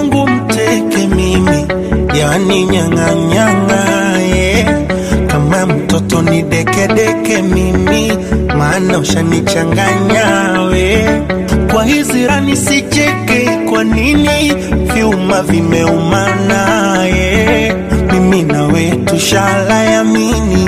wangu mteke mimi, yani nyanga nyanga, kama mtoto ni deke deke mimi, maana ushanichanganya we. Kwa hizi rani sicheke, kwa nini vyuma vimeumana, mimi na we tushala yamini.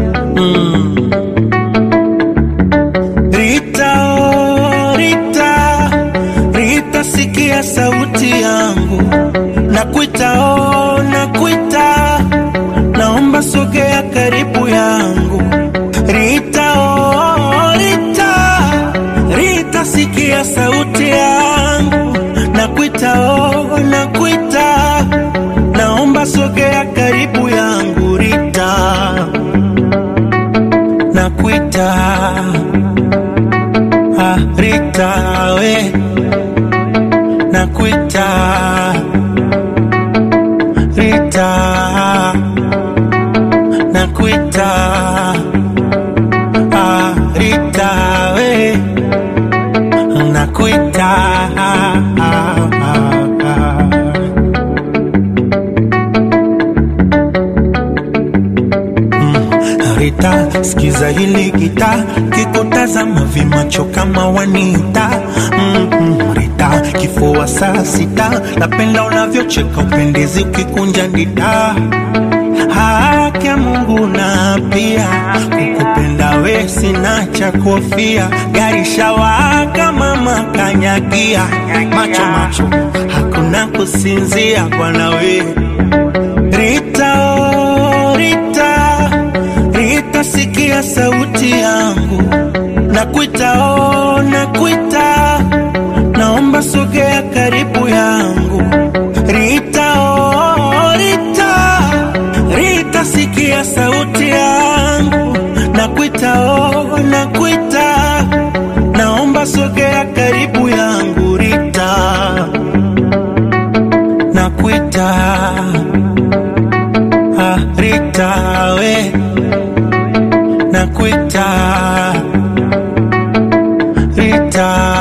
Rita, oh, Rita, Rita, sikia sauti yangu, nakuita, oh, nakuita, naomba sogea karibu yangu. Rita, oh, Rita, Rita, sikia sauti yangu, nakuita, oh, nakuita, naomba sogea karibu yangu. Rita, nakuita, Rita we, nakuita, Rita, nakuita, Rita we, nakuita. Rita, sikiza hili gita, kikutazama vimacho kama wanita. Rita, kifua saa sita, napenda unavyocheka upendezi ukikunja ndita. Haki ya Mungu na pia kukupenda we sina cha kofia. Gari shawaka mama kanyagia, macho macho hakuna kusinzia bwana we. Rita, oh, Rita, Rita, sikia sauti yangu, nakuita, oh, nakuita, naomba sogea karibu yangu. Rita, oh, Rita, Rita, sikia sauti yangu, nakuita, oh, nakuita, naomba sogea karibu yangu. Rita, nakuita, Rita we, nakuita, Rita.